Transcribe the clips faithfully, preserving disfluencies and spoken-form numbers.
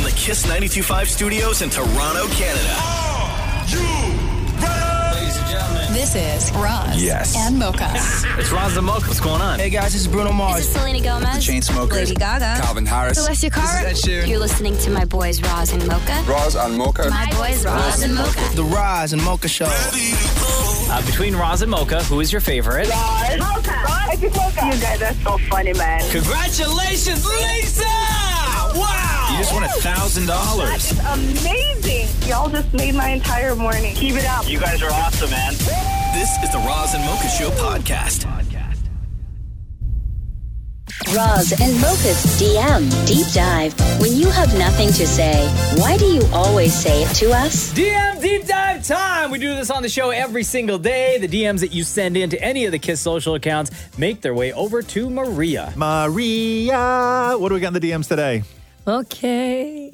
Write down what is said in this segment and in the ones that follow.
the Kiss ninety-two point five studios in Toronto, Canada. Are you ready? Ladies and gentlemen. This is Roz yes. and Mocha. It's Roz and Mocha. What's going on? Hey guys, this is Bruno Mars. This is Selena Gomez. The Chainsmokers. Lady Gaga. Calvin Harris. Alessia Cara. This is Ed Sheeran. You're listening to my boys Roz and Mocha. Roz and Mocha. My boys Roz and Mocha. The Roz and Mocha Show. Uh, between Roz and Mocha, who is your favorite? Roz. Mocha. Roz. It's Mocha. You guys are so funny, man. Congratulations, Lisa! Wow! You just won a thousand dollars. That is amazing. Y'all just made my entire morning. Keep it up. You guys are awesome, man. This is the Roz and Mocha Show podcast. Roz and Mocha's D M Deep Dive. When you have nothing to say, why do you always say it to us? D M Deep Dive time! We do this on the show every single day. The D Ms that you send in to any of the Kiss social accounts make their way over to Maria. Maria! What do we got in the D Ms today? Okay.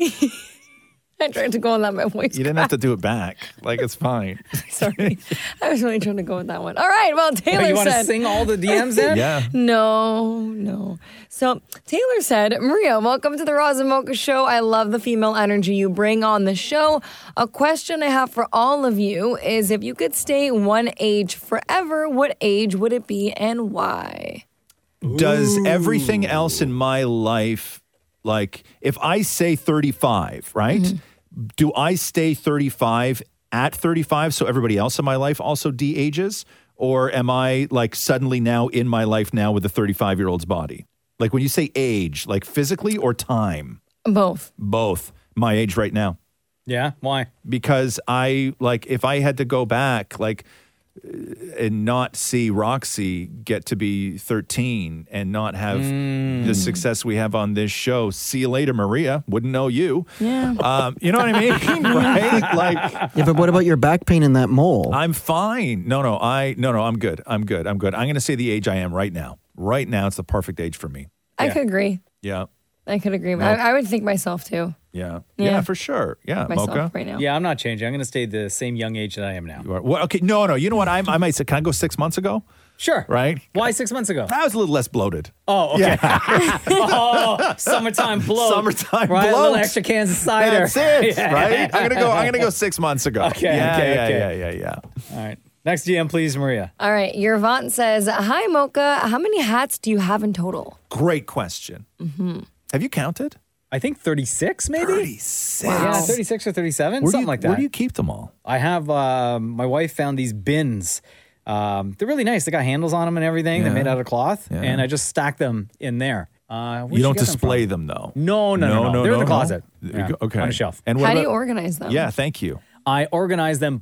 I tried to go on that my voice. You didn't have to do it back. Like, it's fine. Sorry. I was really trying to go with that one. All right. Well, Taylor Wait, you want said... to sing all the D Ms then? Yeah. No, no. So Taylor said, Maria, welcome to the Roz and Mocha Show. I love the female energy you bring on the show. A question I have for all of you is if you could stay one age forever, what age would it be and why? Does Ooh. everything else in my life, like, if I say thirty-five, right? Mm-hmm. Do I stay thirty-five at thirty-five so everybody else in my life also de-ages? Or am I, like, suddenly now in my life now with a thirty-five-year-old's body? Like, when you say age, like physically or time? Both. Both. My age right now. Yeah? Why? Because I, like, if I had to go back, like, and not see Roxy get to be thirteen and not have mm. the success we have on this show. See you later, Maria. Wouldn't know you. Yeah. Um, you know what I mean? Right? Like, yeah, but what about your back pain and that mole? I'm fine. No, no, I, no, no, I'm good. I'm good. I'm good. I'm going to say the age I am right now. Right now, it's the perfect age for me. I Yeah. could agree. Yeah. I could agree. I, I would think myself too. Yeah. Yeah, Yeah. for sure. Yeah, Myself Mocha. right now. Yeah, I'm not changing. I'm going to stay the same young age that I am now. You are, well, okay, no, no. You know what? I, I might say, can I go six months ago? Sure. Right? Why six months ago? I was a little less bloated. Oh, okay. oh, summertime bloat. Summertime right? bloat. A little extra cans of cider. That's it, Yeah. right? I'm gonna go. I'm gonna go six months ago. Okay, Yeah, okay, yeah, okay. yeah, yeah, yeah. All right. Next D M, please, Maria. All right. Your Vaughn says, hi, Mocha. How many hats do you have in total? Great question. Mm-hmm. Have you counted? I think thirty-six, maybe? thirty-six. Yeah, thirty-six or thirty-seven, Where do something you, like that. Where do you keep them all? I have, um, my wife found these bins. Um, they're really nice. They got handles on them and everything. Yeah. They're made out of cloth. Yeah. And I just stack them in there. Uh, where'd You don't get them display from? them, though. No, no, no, no. They're in the closet. Yeah, Okay. on a shelf. And what How do about- you organize them? Yeah, thank you. I organize them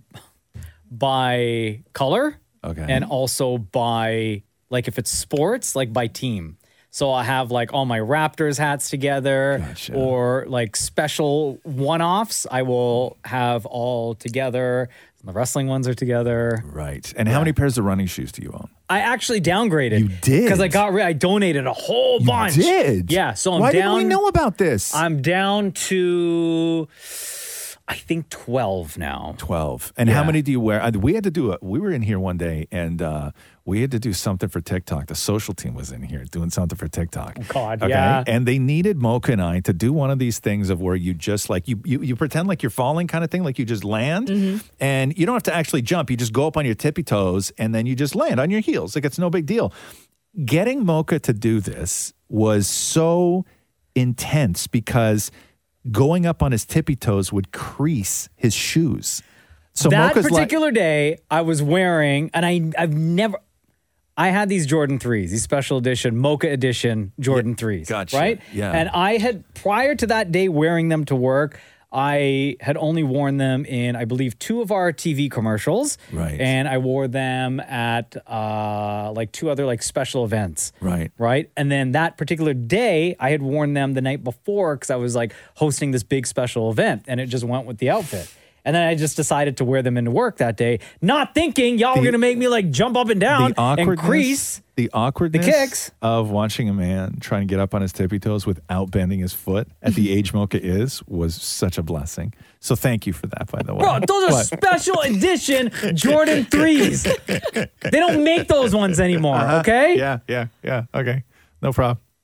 by color. Okay. And also by, like, if it's sports, like by team. So I have like all my Raptors hats together, Gotcha. or like special one-offs I will have all together. The wrestling ones are together. Right. And how many pairs of running shoes do you own? I actually downgraded. You did? Because I got rid I donated a whole You bunch. did? Yeah. So I'm Why down. didn't we know about this? I'm down to, I think, twelve now. twelve. And how Yeah. many do you wear? Uh, We had to do a, we were in here one day and uh, we had to do something for TikTok. The social team was in here doing something for TikTok. God, yeah. And they needed Mocha and I to do one of these things of where you just like, you, you, you pretend like you're falling kind of thing, like you just land and you don't have to actually jump. You just go up on your tippy toes and then you just land on your heels. Like it's no big deal. Getting Mocha to do this was so intense because going up on his tippy toes would crease his shoes. So that Mocha's particular day, I was wearing, and I, I've never, I had these Jordan threes, these special edition, Mocha edition Jordan threes. gotcha. Right? Yeah. And I had, prior to that day wearing them to work, I had only worn them in, I believe, two of our T V commercials. Right. And I wore them at uh, like two other like special events. Right. Right. And then that particular day, I had worn them the night before because I was like hosting this big special event and it just went with the outfit. And then I just decided to wear them into work that day, not thinking y'all The- were going to make me like jump up and down the and awkwardness, crease. the awkwardness the kicks. of watching a man trying to get up on his tippy toes without bending his foot at the age Mocha is was such a blessing. So thank you for that, by the way. Bro, those are What? special edition Jordan threes. They don't make those ones anymore, Uh-huh. okay? Yeah, yeah, yeah. Okay. No problem.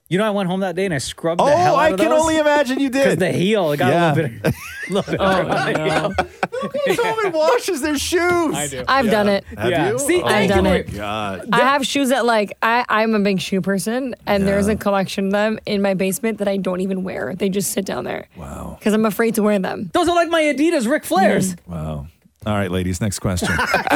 You know, I went home that day and I scrubbed the Oh, hell out I of can those. only imagine you Because did. the heel, it got Yeah. a little bit, a little bit. Oh, on the no. heel. Who goes home and washes their shoes? I do. I've done it. Have Yeah. you? See, oh, thank I've done you. it. God. I have shoes that like I, I'm a big shoe person, and there's Yeah. a collection of them in my basement that I don't even wear. They just sit down there. Wow. Because I'm afraid to wear them. Those are like my Adidas Ric Flairs. Wow. All right, ladies, next question.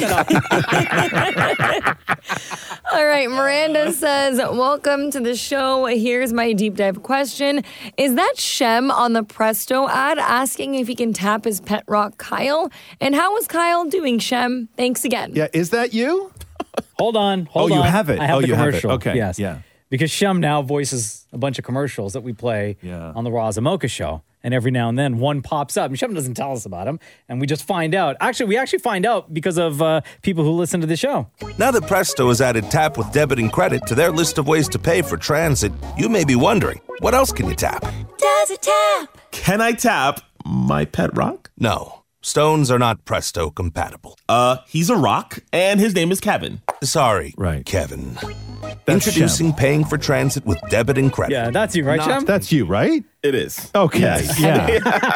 All right, Miranda says, welcome to the show. Here's my deep dive question. Is that Shem on the Presto ad asking if he can tap his pet rock Kyle? And how is Kyle doing, Shem? Thanks again. Yeah, is that you? Hold on. Hold Oh, on. you have it. I have Oh, the you have it. commercial. Okay, Yes. yeah. Because Shem now voices a bunch of commercials that we play Yeah. on the Roz and Mocha show. And every now and then one pops up. And Shem doesn't tell us about them. And we just find out. Actually, we actually find out because of uh, people who listen to the show. Now that Presto has added tap with debit and credit to their list of ways to pay for transit, you may be wondering, what else can you tap? Does it tap? Can I tap my pet rock? No, stones are not Presto compatible. Uh, he's a rock, and his name is Kevin. Sorry, Right. Kevin. That's Introducing paying for transit with debit and credit. Yeah, that's you, right, Not- Shem? That's you, right? It is. Okay. Yes. Yeah.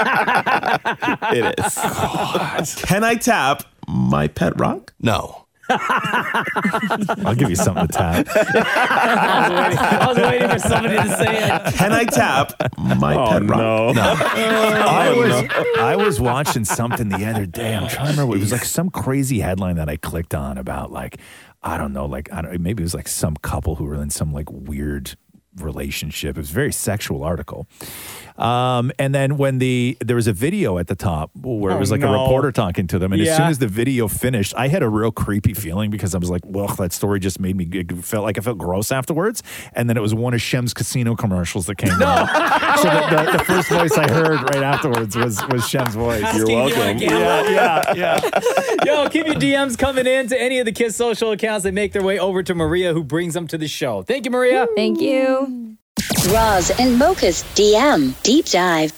It is. Can I tap my pet rock? No. I'll give you something to tap. I, was waiting, I was waiting for somebody to say it. Can I tap my pet rock? No. I was I was watching something the other day. I'm trying to remember. It was like some crazy headline that I clicked on about like I don't know, like I don't maybe it was like some couple who were in some like weird relationship. It was a very sexual article. Um, and then when the there was a video at the top where it Oh, was like no. a reporter talking to them, and as Yeah. soon as the video finished, I had a real creepy feeling because I was like, well, that story just made me it felt like I felt gross afterwards. And then it was one of Shem's casino commercials that came on. So the, the, the first voice I heard right afterwards was was Shem's voice. Asking you again. Yeah, yeah, yeah. Yo, keep your D Ms coming in to any of the Kiss social accounts that make their way over to Maria, who brings them to the show. Thank you, Maria. Thank you. Roz and Mocha's D M Deep Dive.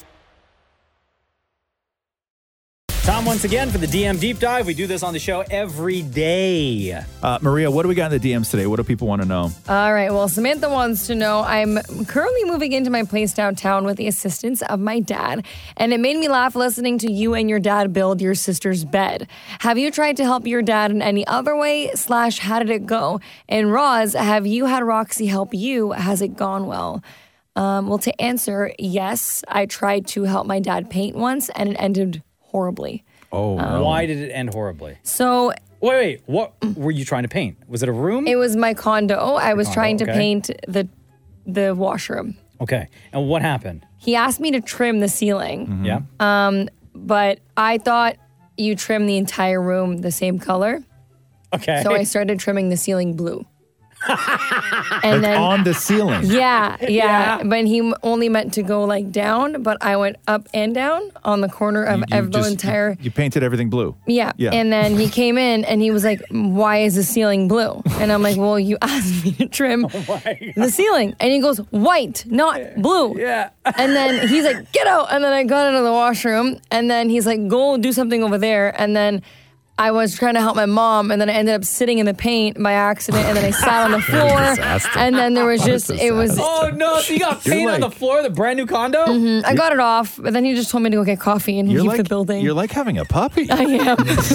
Time once again for the D M Deep Dive. We do this on the show every day. Uh, Maria, what do we got in the D Ms today? What do people want to know? All right. Well, Samantha wants to know, I'm currently moving into my place downtown with the assistance of my dad, and it made me laugh listening to you and your dad build your sister's bed. Have you tried to help your dad in any other way? Slash, how did it go? And Roz, have you had Roxy help you? Has it gone well? Um, well, to answer, yes, I tried to help my dad paint once, and it ended horribly. Oh, Um, Why did it end horribly? So Wait, wait. What were you trying to paint? Was it a room? it was my condo. I was Condo, trying to okay. paint the the washroom. Okay. And what happened? He asked me to trim the ceiling, Yeah. um, but I thought you trim the entire room the same color. Okay. So I started trimming the ceiling blue. and then on the ceiling. yeah, yeah, but he m- only meant to go like down, but I went up and down on the corner of You- you ev- the just- entire. You painted everything blue. Yeah. Yeah. And then he came in and he was like, why is the ceiling blue? And I'm like, well, you asked me to trim the ceiling. And he goes, white, not blue. Yeah. And then he's like, get out. And then I got into the washroom. And then he's like, go do something over there. And then I was trying to help my mom. And then I ended up sitting in the paint by accident. And then I sat on the floor. Disaster. And then there was just, it was. Oh no! So you got You're paint on like- the floor of the brand new condo? Mhm. I got it off, but then he just told me to go get coffee and You're leave like the building. You're like having a puppy. I am.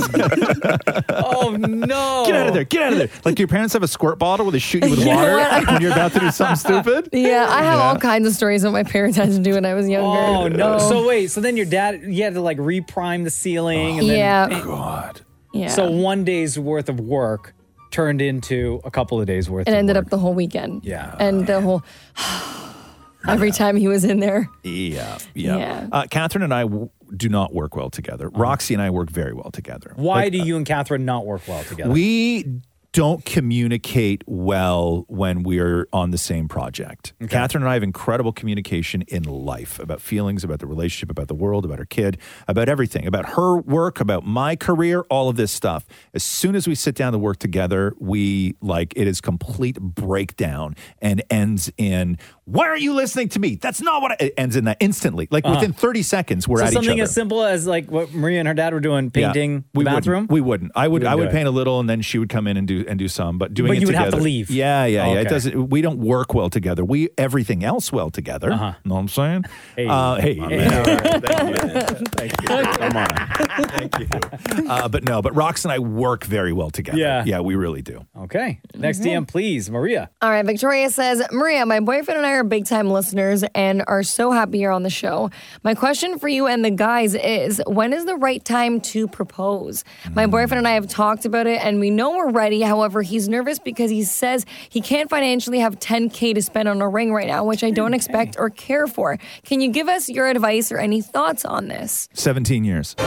Oh no! Get out of there! Get out of there! Like, do your parents have a squirt bottle where they shoot you with You know water what? when you're about to do something stupid? Yeah, I have Yeah. all kinds of stories what my parents had to do when I was younger. Oh no! So wait. So then your dad, you had to like reprime the ceiling. And then Yeah. paint- God. yeah. So one day's worth of work turned into a couple of days worth. it of ended work. up the whole weekend. Yeah. And the whole every time he was in there. Yeah, yeah. Yeah. Uh, Catherine and I w- do not work well together. Roxy and I work very well together. Why Like, do you and Catherine not work well together? we don't communicate well when we're on the same project. Catherine and I have incredible communication in life about feelings, about the relationship, about the world, about her kid, about everything, about her work, about my career, all of this stuff. As soon as we sit down to work together, we like it is complete breakdown and ends in, why aren't you listening to me? That's not what I, it ends in that instantly. Like within thirty seconds, we're so at each something other. as simple as like what Maria and her dad were doing, painting we the bathroom. Wouldn't. We wouldn't. I would. You I wouldn't would do paint a little, and then she would come in and do and do some, but doing But it you would together. have to leave. Yeah, yeah, Oh, yeah. It okay. doesn't. We don't work well together. We everything else well together. Uh-huh. Know what I'm saying? Hey. uh, hey, Hey. man. All right, thank you, thank you. Come on, thank you. Uh, but no, but Rox and I work very well together. Yeah. yeah, we really do. Okay. Next D M, please, Maria. All right, Victoria says, Maria, my boyfriend and I are big time listeners and are so happy you're on the show. My question for you and the guys is, when is the right time to propose? My boyfriend and I have talked about it and we know we're ready. However, he's nervous because he says he can't financially have ten K to spend on a ring right now, which I don't expect or care for. Can you give us your advice or any thoughts on this? Seventeen years.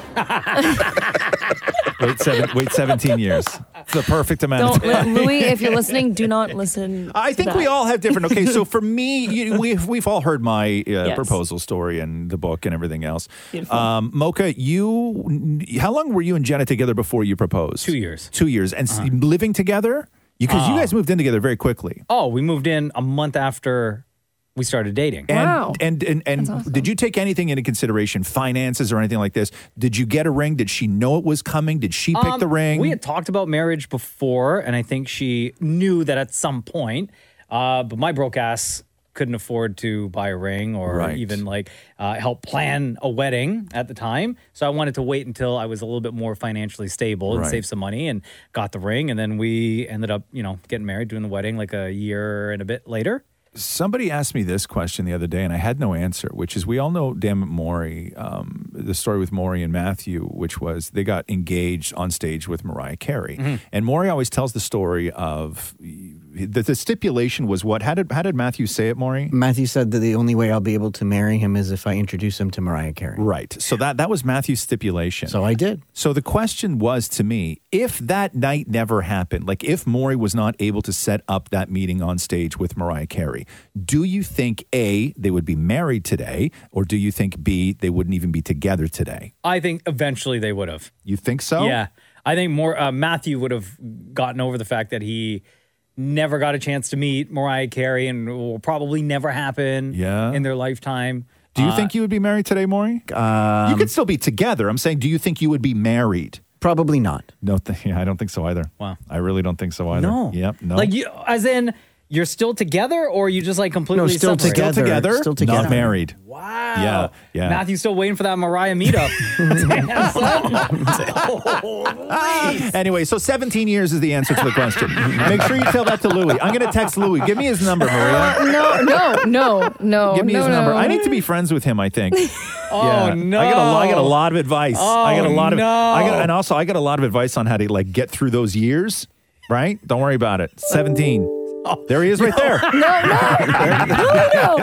wait, seven, wait, seventeen years. It's the perfect amount. Don't, of time. Louis, if you're listening, do not listen. I to think that. we all have different. Okay, so for me, you, we've we've all heard my uh, Yes. proposal story and the book and everything else. Beautiful. Um, Mocha, you, how long were you and Jenna together before you proposed? Two years. Two years, and s living together because you Uh, guys moved in together very quickly. Oh, we moved in a month after we started dating. And, Wow. And and and That's awesome. did you take anything into consideration, finances or anything like this? Did you get a ring? Did she know it was coming? Did she pick Um, the ring? We had talked about marriage before, and I think she knew that at some point. Uh, but my broke ass couldn't afford to buy a ring or Right. even like uh, help plan a wedding at the time. So I wanted to wait until I was a little bit more financially stable and Right. save some money and got the ring. And then we ended up, you know, getting married, doing the wedding like a year and a bit later. Somebody asked me this question the other day, and I had no answer, which is we all know Dammit Maury, um, the story with Maury and Matthew, which was they got engaged on stage with Mariah Carey. Mm-hmm. And Maury always tells the story of the, the stipulation was what? How did, how did Matthew say it, Maury? Matthew said that the only way I'll be able to marry him is if I introduce him to Mariah Carey. Right. So that, that was Matthew's stipulation. So I did. So the question was to me, if that night never happened, like if Maury was not able to set up that meeting on stage with Mariah Carey, do you think A, they would be married today, or do you think B, they wouldn't even be together today? I think eventually they would have. You think so? Yeah. I think more uh, Matthew would have gotten over the fact that he never got a chance to meet Mariah Carey and will probably never happen Yeah. in their lifetime. Do you Uh, think you would be married today, Maury? Um, you could still be together. I'm saying, do you think you would be married? Probably not. No, th- yeah, I don't think so either. Wow. I really don't think so either. No. Yep. No. Like you, as in, you're still together, or you just like completely No, still separate? together. Still together, Still together. not married. Wow. Yeah, yeah. Matthew's still waiting for that Mariah meetup. Anyway, so seventeen years is the answer to the question. Make sure you tell that to Louis. I'm going to text Louis. Give me his number, Maria. No, no, no, no. Give me no, his number. no. I need to be friends with him, I think. Oh, no. I got a, lo- I got a lot of advice. I got a Oh, lot of no. I got, and also I got a lot of advice on how to like get through those years, right? Don't worry about it. seventeen. There he is right there. No,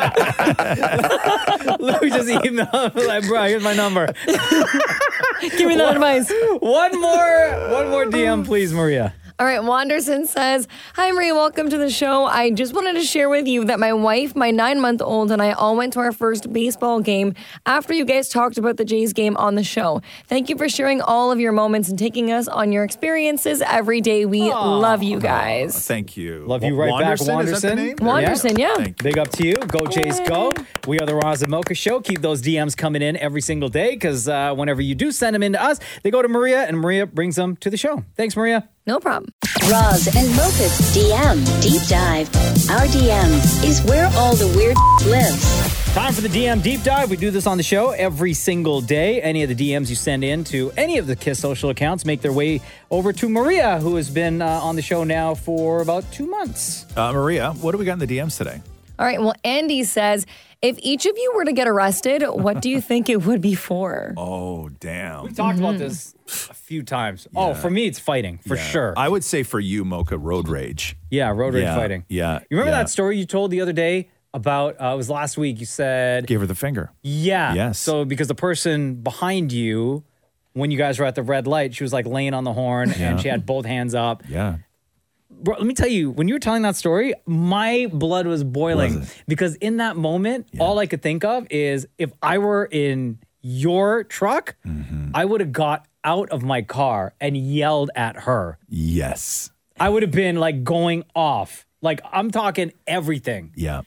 no. Louis just emailed like, bro, here's my number. Give me that advice. One more, one more D M, please, Maria. All right, Wanderson says, Hi, Maria, welcome to the show. I just wanted to share with you that my wife, my nine-month-old, and I all went to our first baseball game after you guys talked about the Jays game on the show. Thank you for sharing all of your moments and taking us on your experiences every day. We love you guys. Thank you. Love you right back, Wanderson, is that the Wanderson. name? Wanderson, yeah. Thank you. Big up to you. Go Jays, go. We are the Roz and Mocha Show. Keep those D Ms coming in every single day because uh, whenever you do send them in to us, they go to Maria and Maria brings them to the show. Thanks, Maria. No problem. Roz and Mocha's D M Deep Dive. Our D Ms is where all the weird lives. Time for the D M Deep Dive. We do this on the show every single day. Any of the D Ms you send in to any of the KISS social accounts make their way over to Maria, who has been uh, on the show now for about two months. Uh, Maria, what do we got in the D Ms today? All right, well, Andy says, if each of you were to get arrested, what do you think it would be for? Oh, damn. We've talked about this a few times. Oh, for me, it's fighting, for Yeah. sure. I would say for you, Mocha, road rage. yeah, road rage Yeah, fighting. yeah, You remember yeah. that story you told the other day about, uh, it was last week, you said... Gave her the finger. Yeah. Yes. So because the person behind you, when you guys were at the red light, she was like laying on the horn Yeah. and she had both hands up. Yeah. Bro, let me tell you, when you were telling that story, my blood was boiling Was it? because in that moment, all I could think of is if I were in your truck, Mm-hmm. I would have got out of my car and yelled at her. Yes. I would have been like going off. Like I'm talking everything. Yeah.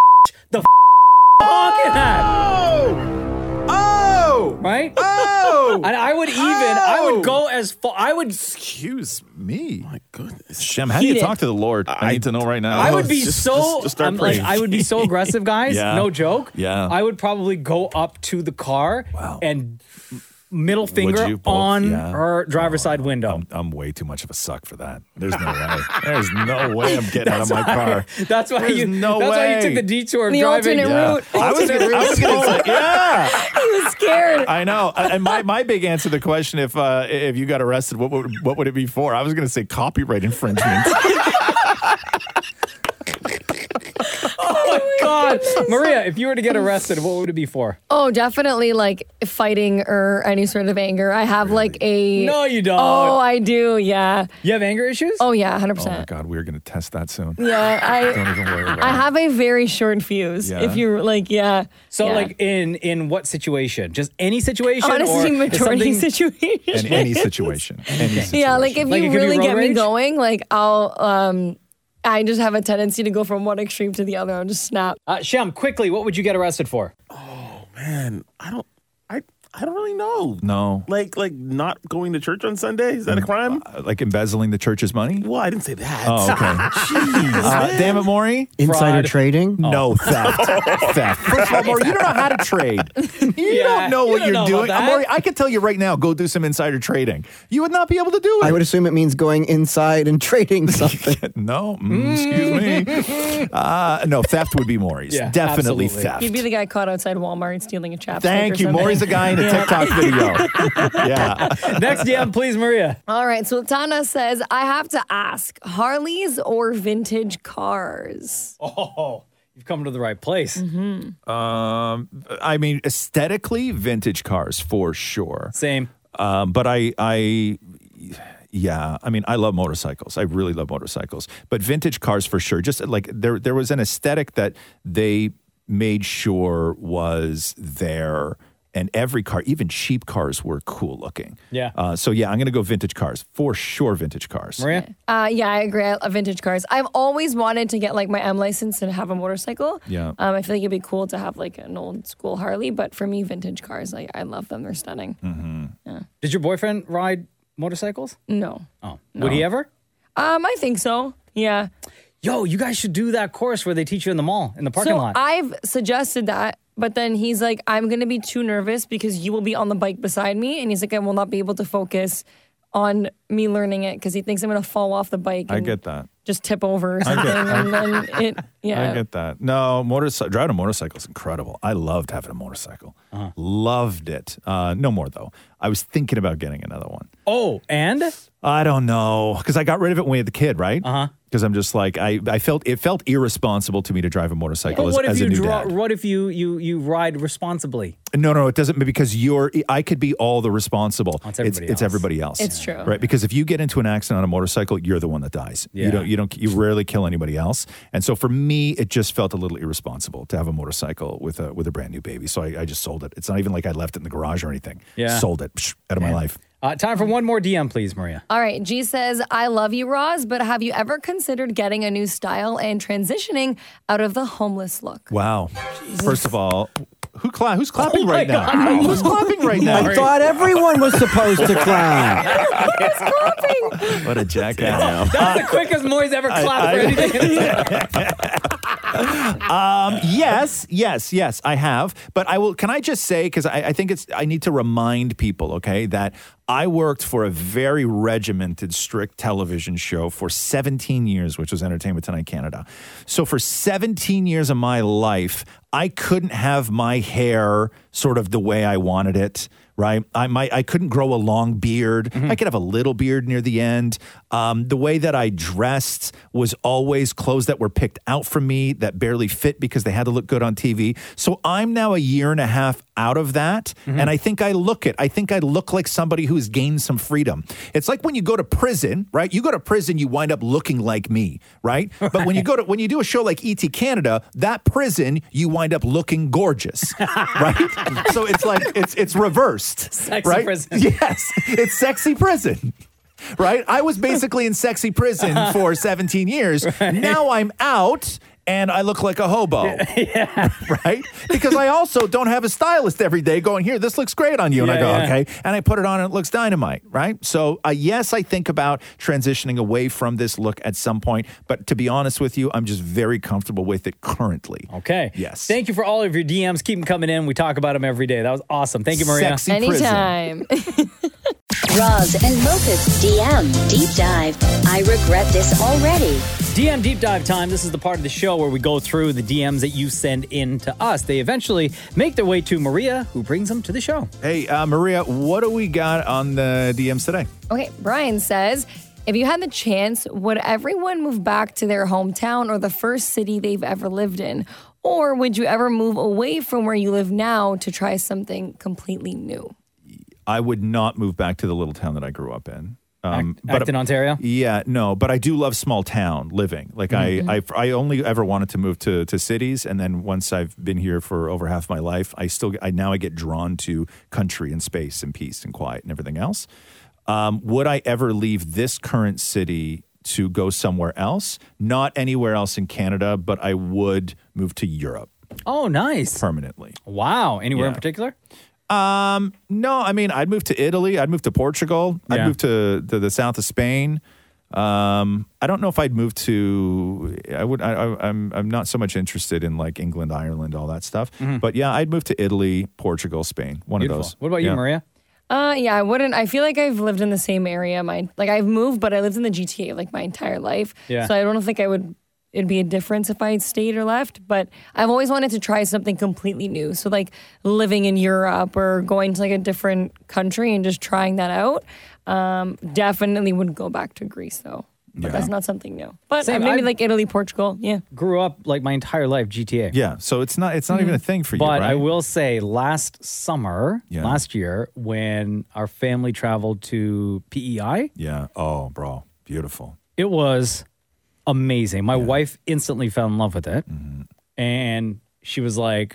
The f- honking at. Oh! Right? Oh! And I would even, I would go as far, I would. Excuse me. My goodness. Shem, how do you Heat talk it. to the Lord? I, I need to know right now. I would be Just- so, just- just start I'm like, praying. I would be so aggressive, guys. Yeah. No joke. Yeah. I would probably go up to the car Wow. and middle finger you both? on Yeah. her driver's side window. I'm, I'm way too much of a suck for that. There's no way. There's no way I'm getting out of my car. That's why There's you. no that's why you way. took the detour of The driving. alternate Yeah. route. I was gonna, I was gonna say, yeah. He was scared. I know. And my, my big answer to the question, if uh, if you got arrested, what would what would it be for? I was going to say copyright infringement. Oh my God, Maria! If you were to get arrested, what would it be for? Oh, definitely like fighting or any sort of anger. I have like a. No, you don't. Oh, I do. Yeah. You have anger issues? Oh, yeah, one hundred Oh my percent. God, we're going to test that soon. Yeah, Don't I. even worry about I it. have a very short fuse. Yeah. If you're like, yeah. So, yeah. like, in in what situation? Just any situation? honestly, or is majority something- situation. In any situation. Any situation. Yeah, like if Like, it you could be really road get me rage? going, like I'll. um I just have a tendency to go from one extreme to the other. I'll just snap. Uh, Shem, quickly, what would you get arrested for? Man, I don't. I I don't really know. No. Like like not going to church on Sunday, is that a crime? Uh, like embezzling the church's money? Well, I didn't say that. Oh, okay. Jeez, Uh, man. damn it, Maury. Insider Fraud. trading? No, theft. Theft. First of all, Maury, you don't know how to trade. You Yeah, don't know you what don't you're know about doing. that. Uh, Maury, I can tell you right now, go do some insider trading. You would not be able to do it. I would assume it means going inside and trading something. No, mm, excuse me. Uh, no, theft would be Maury's. Yeah, Definitely absolutely. theft. You'd be the guy caught outside Walmart stealing a chapstick. Thank or you. something. Maury's the guy in a Yeah. TikTok video. Yeah. Next D M, please, Maria. All right, Sultana says, I have to ask, Harleys or vintage cars? Oh, you've come to the right place. Mm-hmm. Um, I mean, aesthetically, vintage cars for sure. Same. Um, but I, I, yeah, I mean, I love motorcycles. I really love motorcycles. But vintage cars for sure. Just like there, there was an aesthetic that they made sure was there. And every car, even cheap cars, were cool looking. Yeah. Uh, so yeah, I'm going to go vintage cars for sure. Vintage cars. Maria? Uh, yeah, I agree. I love vintage cars. I've always wanted to get like my M license and have a motorcycle. Yeah. Um, I feel like it'd be cool to have like an old school Harley, but for me, vintage cars, like I love them. They're stunning. Mm-hmm. Did your boyfriend ride motorcycles? No. Oh, would he ever? Um, I think so. Yeah. Yo, you guys should do that course where they teach you in the mall, in the parking so lot. I've suggested that, but then he's like, I'm going to be too nervous because you will be on the bike beside me. And he's like, I will not be able to focus on me learning it because he thinks I'm going to fall off the bike. I and get that. Just tip over or I something. get- and then it, yeah. I get that. No, motorcycle driving a motorcycle is incredible. I loved having a motorcycle. Uh-huh. Loved it. Uh, no more though. I was thinking about getting another one. Oh, and? I don't know because I got rid of it when we had the kid, right? Uh-huh. Because I'm just like I, I felt it felt irresponsible to me to drive a motorcycle But as, what if as you a new draw, dad. what if you you you ride responsibly? No, no, it doesn't because you're. I could be all the responsible. Oh, it's it's everybody it's else. everybody else. It's true. right? Because if you get into an accident on a motorcycle, you're the one that dies. Yeah. You don't. You don't. You rarely kill anybody else. And so for me, it just felt a little irresponsible to have a motorcycle with a with a brand new baby. So I, I just sold it. It's not even like I left it in the garage or anything. Yeah. Sold it psh, out of my life. Uh, time for one more D M, please, Maria. All right. G says, I love you, Roz, but have you ever considered getting a new style and transitioning out of the homeless look? Wow. First of all, who cla- who's clapping Oh my right now? God. Who's clapping right now? I thought everyone was supposed to clap. What a jackass. That's the quickest Moy's ever clapped for anything. Um, yes, yes, yes, I have. But I will, can I just say, because I, I think it's, I need to remind people, okay, that I worked for a very regimented, strict television show for seventeen years, which was Entertainment Tonight Canada. So for seventeen years of my life, I couldn't have my hair sort of the way I wanted it. Right, I might I couldn't grow a long beard. Mm-hmm. I could have a little beard near the end. Um, the way that I dressed was always clothes that were picked out for me that barely fit because they had to look good on T V. So I'm now a year and a half out of that, Mm-hmm. and I think I look it. I think I look like somebody who's gained some freedom. It's like when you go to prison, right? You go to prison, you wind up looking like me, right? But when you go to when you do a show like E T Canada, that prison you wind up looking gorgeous, right? So it's like it's it's reversed. Sexy right? prison. Yes, it's sexy prison. Right? I was basically in sexy prison for seventeen years. Right. Now I'm out and I look like a hobo. Yeah. Right? Because I also don't have a stylist every day going, here, this looks great on you. And Yeah, I go, yeah. okay. And I put it on and it looks dynamite, right? So, uh, yes, I think about transitioning away from this look at some point. But to be honest with you, I'm just very comfortable with it currently. Okay. Yes. Thank you for all of your D Ms. Keep them coming in. We talk about them every day. That was awesome. Thank you, Maria. Sexy Anytime. Roz and Mocha's D M Deep Dive. I regret this already. D M Deep Dive time. This is the part of the show where we go through the D Ms that you send in to us. They eventually make their way to Maria, who brings them to the show. Hey, uh, Maria, what do we got on the D Ms today? Okay, Brian says, if you had the chance, would everyone move back to their hometown or the first city they've ever lived in? Or would you ever move away from where you live now to try something completely new? I would not move back to the little town that I grew up in. Um, Act- Acton, Ontario? Yeah, no, but I do love small town living. Like Mhm. I, I, I only ever wanted to move to, to cities, and then once I've been here for over half my life, I still, I now I get drawn to country and space and peace and quiet and everything else. Um, would I ever leave this current city to go somewhere else? Not anywhere else in Canada, but I would move to Europe. Oh, nice. Permanently. Wow. Anywhere in Yeah. particular? Um, no, I mean, I'd move to Italy. I'd move to Portugal. I'd Yeah. move to, to the south of Spain. Um, I don't know if I'd move to. I would. I, I, I'm. I'm not so much interested in like England, Ireland, all that stuff. Mhm. But yeah, I'd move to Italy, Portugal, Spain. One Beautiful. of those. What about you, Yeah. Maria? Uh, yeah, I wouldn't. I feel like I've lived in the same area. My like I've moved, but I lived in the G T A like my entire life. Yeah. So I don't think I would. It'd be a difference if I stayed or left. But I've always wanted to try something completely new. So like living in Europe or going to like a different country and just trying that out. Um, definitely wouldn't go back to Greece though. But Yeah. that's not something new. But Same, uh, maybe I- like Italy, Portugal. Yeah. Grew up like my entire life G T A. Yeah, so it's not. It's not even a thing for you, But right? I will say, last summer, Yeah. last year, when our family traveled to P E I, Yeah. Oh, bro, beautiful. it was amazing. My wife instantly fell in love with it. Mm-hmm. And she was like,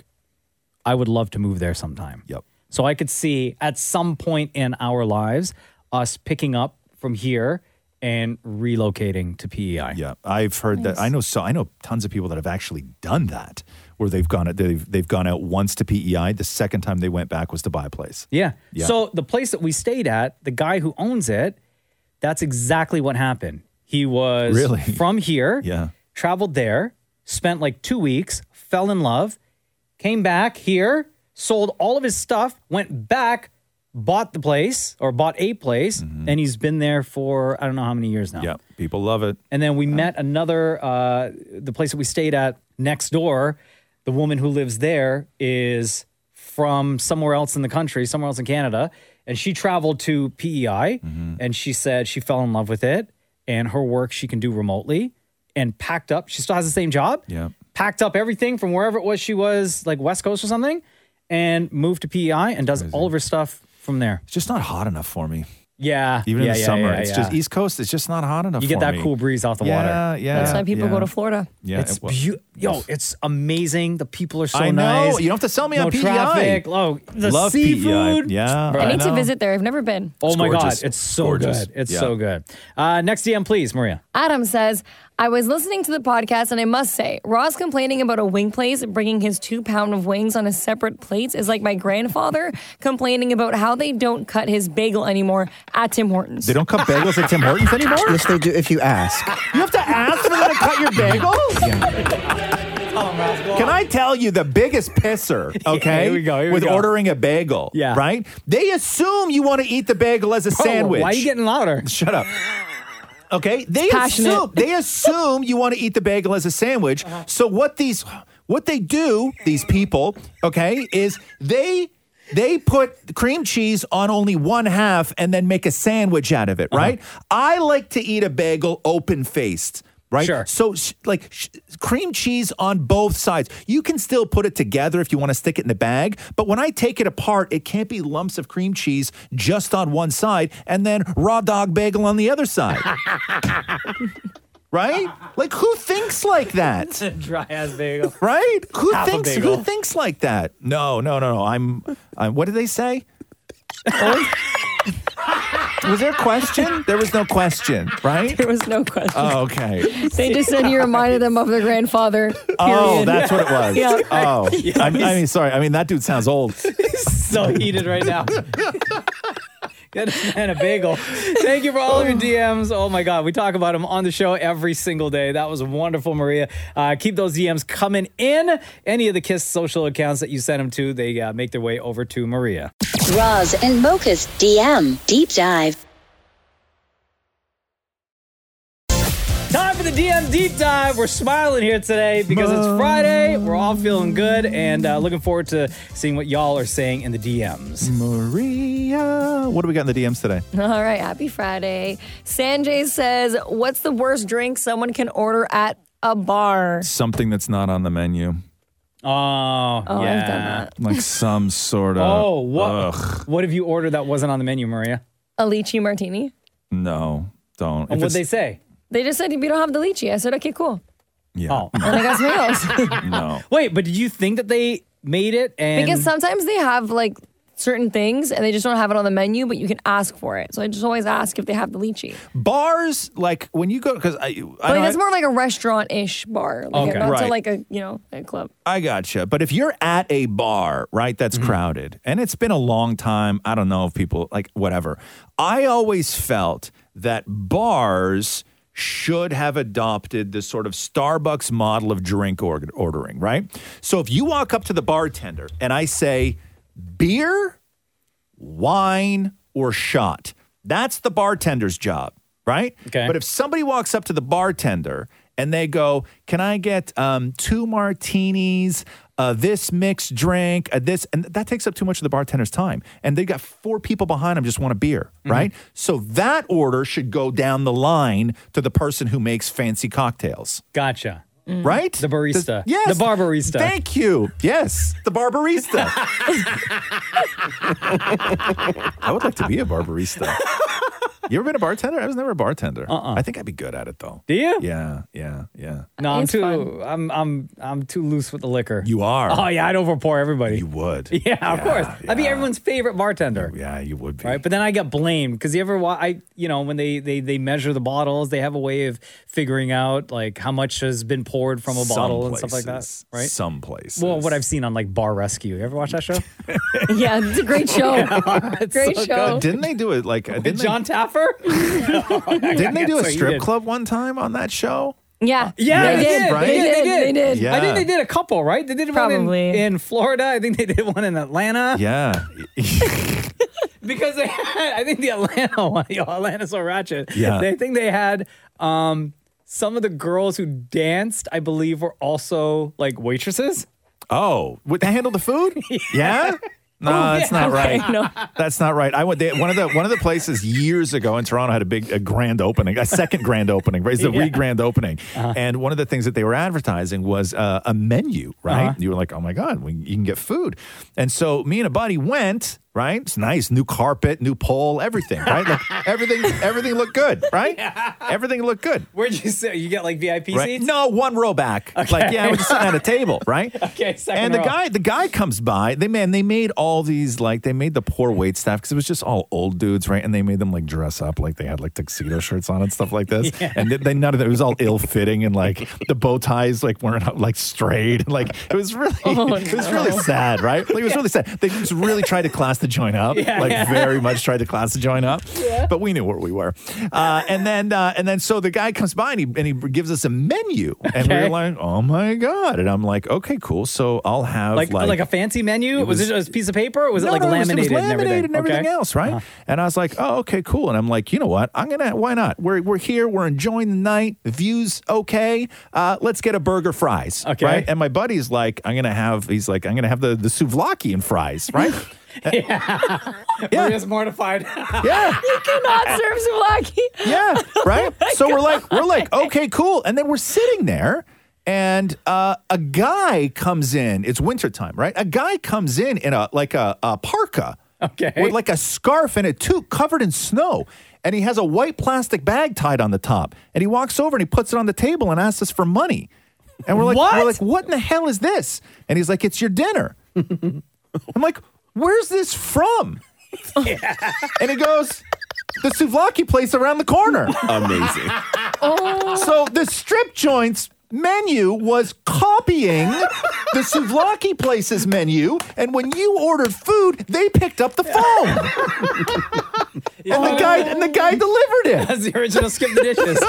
I would love to move there sometime. Yep. So I could see at some point in our lives us picking up from here and relocating to P E I. Yeah, I've heard that. I know. So I know tons of people that have actually done that, where they've gone. They've they've gone out once to P E I. The second time they went back was to buy a place. Yeah. Yeah. So the place that we stayed at, the guy who owns it, that's exactly what happened. He was Really? from here, Yeah. traveled there, spent like two weeks, fell in love, came back here, sold all of his stuff, went back, bought the place or bought a place, and he's been there for I don't know how many years now. Yeah, people love it. And then we met another, uh, the place that we stayed at next door. The woman who lives there is from somewhere else in the country, somewhere else in Canada. And she traveled to P E I and she said she fell in love with it and her work she can do remotely and packed up. She still has the same job. Yeah. Packed up everything from wherever it was she was, like West Coast or something, and moved to P E I and does all of her stuff from there. It's just not hot enough for me. Yeah. Even yeah, in the yeah, summer, yeah, it's yeah. just East Coast. It's just not hot enough. You get for that me. cool breeze off the yeah, water. Yeah, That's why people yeah. go to Florida. Yeah, It's it- well, beau- yo, it's amazing. The people are so I know. nice. You don't have to sell me no on P E I. traffic. Oh, the Love P E I. seafood. Yeah, Bro, I need to know. visit there. I've never been. Oh It's my gorgeous. god, it's so Gorgeous. good. It's Yeah. so good. Uh, next D M, please, Maria. Adam says, I was listening to the podcast and I must say, Ross complaining about a wing place bringing his two pound of wings on a separate plate is like my grandfather complaining about how they don't cut his bagel anymore at Tim Hortons. They don't cut bagels at Tim Hortons anymore? Yes, they do if you ask. You have to ask for them to cut your bagel? Can I tell you the biggest pisser, okay? here we go, here we with go. ordering a bagel, Yeah. right? They assume you want to eat the bagel as a Bro, sandwich. Why are you getting louder? Shut up. Okay, they passionate. assume they assume you want to eat the bagel as a sandwich. So what these what they do, these people, okay, is they they put cream cheese on only one half and then make a sandwich out of it, right? I like to eat a bagel open faced. Right? Sure. So, sh- like, sh- cream cheese on both sides. You can still put it together if you want to stick it in the bag. But when I take it apart, it can't be lumps of cream cheese just on one side and then raw dog bagel on the other side. Right? Like, who thinks like that? Dry ass bagel. Right? Who Half a thinks? bagel. Who thinks like that? No, no, no, no. I'm. I'm what did they say? Was there a question? There was no question, right? There was no question. Oh, okay. They just said you reminded them of their grandfather. Period. Oh, that's what it was. Yeah. Oh, Yeah, I, I mean, sorry. I mean, that dude sounds old. So heated right now. Get a man a bagel. Thank you for all of your D Ms. Oh my God, we talk about them on the show every single day. That was wonderful, Maria. Uh, keep those D Ms coming in. Any of the KISS social accounts that you send them to, they uh, make their way over to Maria. Roz and Mocha's D M Deep Dive. Time for the D M Deep Dive. We're smiling here today because it's Friday. We're all feeling good and uh, looking forward to seeing what y'all are saying in the D Ms. Maria. What do we got in the D Ms today? All right, happy Friday. Sanjay says, what's the worst drink someone can order at a bar? Something that's not on the menu. Oh, Oh, yeah. I've done that. Like some sort of. Oh, what? Ugh. What have you ordered that wasn't on the menu, Maria? A lychee martini. No, don't. And If what'd they it's- say? They just said, we don't have the lychee. I said, okay, cool. Yeah. Oh. And I got something else. No. Wait, but did you think that they made it? And Because sometimes they have like certain things and they just don't have it on the menu, but you can ask for it. So I just always ask if they have the lychee. Bars, like when you go, because I, I, But like, know it's I- more like a restaurant-ish bar. Like Okay. not to Right. like a, you know, a club. I gotcha. But if you're at a bar, right, that's crowded, and it's been a long time, I don't know if people, like, whatever. I always felt that bars should have adopted this sort of Starbucks model of drink or- ordering, right? So if you walk up to the bartender and I say, beer, wine, or shot, that's the bartender's job, right? Okay. But if somebody walks up to the bartender and they go, can I get um, two martinis, uh, this mixed drink, uh, this, and that takes up too much of the bartender's time. And they got four people behind them just want a beer, right? So that order should go down the line to the person who makes fancy cocktails. Gotcha. Right? The barista. The- yes. The bar barista. Thank you. Yes, the barbarista. I would like to be a barbarista. You ever been a bartender? I was never a bartender. Uh-uh. I think I'd be good at it though. Do you? Yeah, yeah, yeah. No, I'm It's too. fun. I'm I'm I'm too loose with the liquor. You are. Oh yeah, I'd overpour everybody. You would. Yeah, of course. I'd be yeah. everyone's favorite bartender. Yeah, you would be. Right, but then I get blamed because you ever, wa- I, you know, when they, they they measure the bottles, they have a way of figuring out like how much has been poured from a Some bottle and stuff like that, places. right? Some places. Well, what I've seen on like Bar Rescue. You ever watch that show? Yeah, it's a great show. It's Great so show. good. Didn't they do it like? Didn't John Taffer? they, didn't they do a So you strip did. club one time on that show? Yeah. Yeah, they did. right? They did. They did. They did. Yeah. I think they did a couple, right? They did one in, Probably. in Florida. I think they did one in Atlanta. Yeah. Because they had, I think the Atlanta one, yo, Atlanta's so ratchet. Yeah. They think they had um, some of the girls who danced, I believe, were also like waitresses. Oh, would they handle the food? Yeah. No, Oh, that's yeah, not okay. right. No. That's not right. I went they, one of the one of the places years ago in Toronto had a big a grand opening, a second grand opening, right? It's a Yeah. re-grand opening, Uh-huh. and one of the things that they were advertising was uh, a menu, right? Uh-huh. You were like, oh my god, we, you can get food, and so me and a buddy went. Right, it's nice, new carpet, new pole, everything. Right, like everything, everything looked good. Right, everything looked good. Where'd you sit? You get like V I P Right? seats? No, one row back. Like, yeah, we're just sitting at a table, right? Okay, second And the row. guy, the guy comes by. They man, they made all these like they made the poor wait staff because it was just all old dudes, right? And they made them like dress up like they had like tuxedo shirts on and stuff like this. Yeah. And they, they none of it, it was all ill fitting and like the bow ties like weren't like straight. Like it was really, Oh, it was no. really sad, right? Like, it was really sad. They just really tried to class the joint up, Yeah, like yeah. very much tried to class the joint up. But we knew where we were. Uh, and then uh, and then so the guy comes by and he and he gives us a menu, and we Okay. we're like, oh my god! And I'm like, okay, cool. So I'll have Like, like like a fancy menu? It was, was- it just a piece of paper or was no, it like no, laminated, it was, it was and laminated everything? and everything Okay. else, right? Uh-huh. And I was like, oh, okay, cool. And I'm like, you know what? I'm gonna, why not? We're we're here, we're enjoying the night. The view's okay. Uh, let's get a burger, fries, Okay. right? And my buddy's like, I'm gonna have, he's like, I'm gonna have the the souvlaki and fries, right? Yeah. Yeah. Maria's mortified. Yeah. You cannot serve souvlaki. Yeah, right. So we're like, we're like, okay, cool. And then we're sitting there, and uh, a guy comes in. It's wintertime, right? A guy comes in in a like a, a parka, Okay. with like a scarf and a toque covered in snow, and he has a white plastic bag tied on the top. And he walks over and he puts it on the table and asks us for money. And we're like, What? we're like, what in the hell is this? And he's like, it's your dinner. I'm like, where's this from? And he goes, the souvlaki place around the corner. Amazing. Oh. So the strip joints menu was copying the souvlaki place's menu, and when you ordered food, they picked up the phone. And the guy and the guy delivered it. That's the original Skip the Dishes.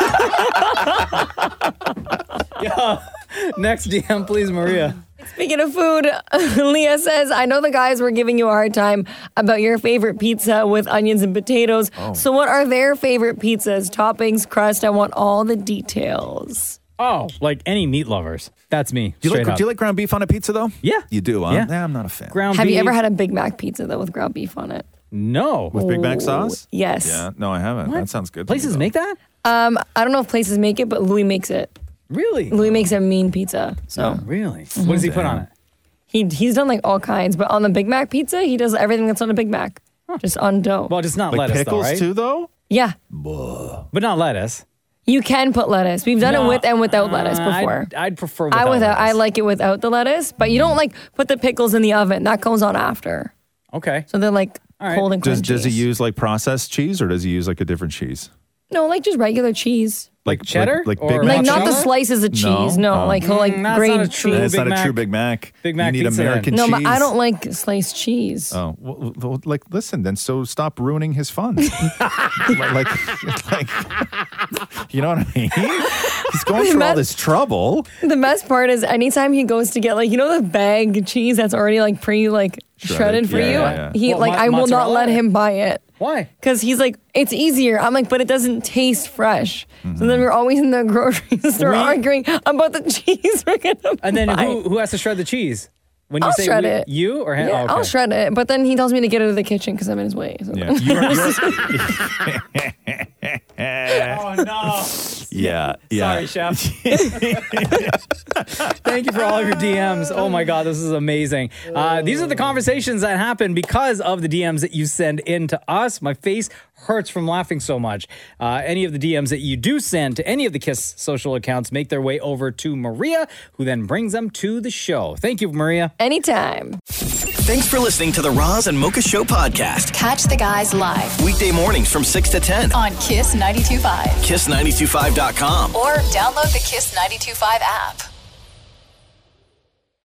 Yeah. Next D M, please, Maria. Speaking of food, Leah says, I know the guys were giving you a hard time about your favorite pizza with onions and potatoes. Oh. So what are their favorite pizzas? Toppings, crust? I want all the details. Oh, like any meat lovers. That's me. Do you like straight do you up. like ground beef on a pizza though? Yeah. You do, huh? Yeah. Nah, I'm not a fan. Ground Have beef? you ever had a Big Mac pizza, though, with ground beef on it? No. With Big Mac sauce? Yes. Yeah. No, I haven't. That sounds good. to me, Places though. make that? Um, I don't know if places make it, but Louis makes it. Really? Louis makes a mean pizza. So Really? What does he put on it? he he's done like all kinds, but on the Big Mac pizza, he does everything that's on a Big Mac, just on dough. Well, just not Like lettuce, pickles though, right? too, though? Yeah, But not lettuce. you can put lettuce. We've done No, it with and without lettuce uh, before. I'd, I'd prefer I without without I lettuce. like it without the lettuce, but you don't like put the pickles in the oven. That goes on after, Okay. so they're like All right. cold and Does crunchy. does he use like processed cheese or does he use like a different cheese? No, like just regular cheese. Like cheddar? like, Or Big Like Mac not the cheese? slices of cheese. No? No, Oh. like he'll like Mm, that's grade not a true cheese. That's Big not a Mac- true Big Mac. Big Mac You need pizza then. American No, cheese. but I don't like sliced cheese. Oh, well, well, like listen, then so stop ruining his fun. like, like, you know what I mean? He's going through all this trouble. The best part is anytime he goes to get like, you know, the bag cheese that's already like pre like shredded, Shredded. for Yeah, you. yeah, yeah. He What, like mo- I will not mozzarella? let him buy it. Why? Because he's like, it's easier. I'm like, but it doesn't taste fresh. So then we're always in the grocery store We- arguing about the cheese we're gonna And then buy. who, who has to shred the cheese? When you I'll say shred we- it. You or him? Yeah, Oh, okay. I'll shred it, but then he tells me to get out of the kitchen because I'm in his way. So Yeah. You're- Oh, no. Yeah, yeah. Sorry, chef. Thank you for all of your D Ms. Oh my God, this is amazing. Uh, these are the conversations that happen because of the D Ms that you send in to us. My face hurts from laughing so much. Uh, any of the D Ms that you do send to any of the KISS social accounts make their way over to Maria, who then brings them to the show. Thank you, Maria. Anytime. Thanks for listening to the Roz and Mocha Show podcast. Catch the guys live Weekday mornings from six to ten. on Kiss ninety-two point five kiss nine two five dot com. or download the Kiss ninety-two point five app.